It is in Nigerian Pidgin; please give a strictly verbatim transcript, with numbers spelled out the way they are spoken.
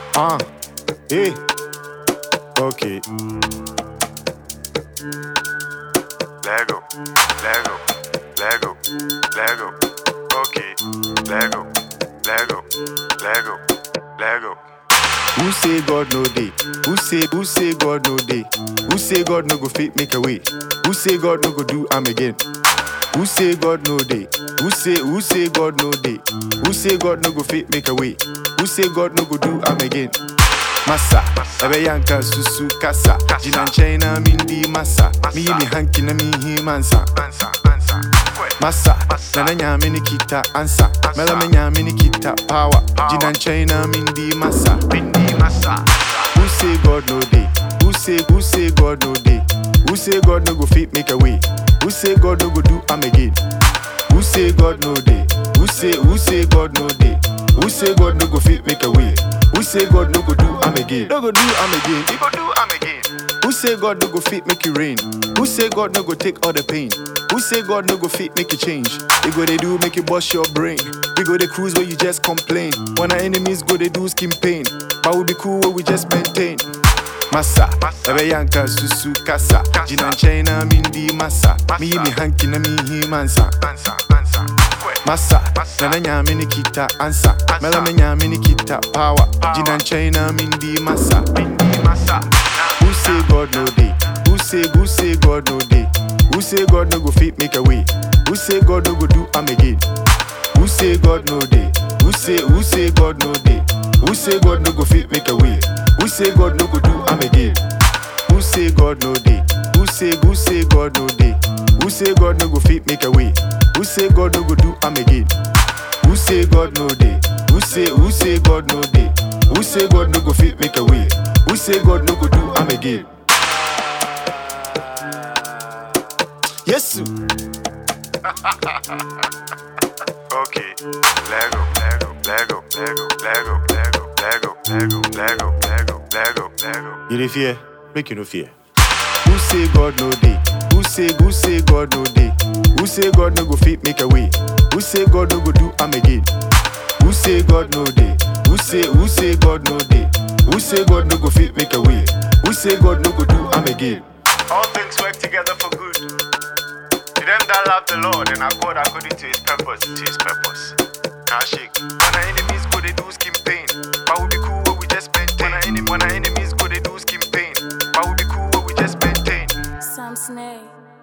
Ah, hey, okay. Lego, Lego, Lego, Lego, okay. Lego, Lego, Lego, Lego. Who say God no day? Who say, who say God no day? Who say God no go fit make a way? Who say God no go do am again? Who say God no day? Who say, who say God no day? Who say God no go fit make a way? Who say God no go do am again? Massa, ebe yanka susu kasa. Jina China mindi massa. Mi mi hanki na mi hi mansa. Answer, answer, quick. Massa, nana nyame ni kita ansa. Mela me nyame ni kita power. Jina China mindi massa. Bindi massa. Who say God no day? Who say, who say God no day? Who say God no go fit make a way? Who say God no go do am again? Who say God no day? Who say, who say God no day? Who say God no go fit make a way? Who say God no go do am again? No go do am again. He go do am again. Who say God no go fit make it rain? Who say God no go take all the pain? Who say God no go fit make it change? We go they do make it bust your brain. We go they cruise where you just complain. When our enemies go they do skin pain. But we be cool where we just maintain. Massa, ebe yanka susu kasa. Jina China mindi massa. Mi mi hanki na mi hi mansa. Answer, answer, quick. Massa, nana nyame ni kita ansa. Mela me nyame ni kita power. Jina China mindi massa. Bindi massa. Who say God no day? Who say, who say God no day? Who say God no go fit make a way? Who say God no go do am again? Who say God no day? Who say, who say God no day? Who say God no go fit make a way? Who say God no go do am again? Who say God no day? Who say, who say God no day? Who say God no go fit make a way? Who say God no go do am again? Who say God no day? Who say, who say God no day? Who say God no go fit make a way? Who say God no go do am again? Yes, sir. Okay. Lego, Lego, Lego, Lego, Lego, Lego, Lego, Lego, Lego, Lego, Lego, Lego. You dey fear? Make you no fear. Who say God no day? Who say, who say God no day? Who say God no go fit make a way? Who say God no go do am again? Who say God no day? Who say, who say God no day? Who say God no go fit make a way? Who say God no go do am again? All things work together for good. To them that love the Lord and are called according to his purpose, to his purpose. Now shake. When our enemies go, they do skin pain. But we be cool when we just maintain. When our, enemy, when our enemies go, they do skin pain. But we be cool when we just maintain. Sam Snake.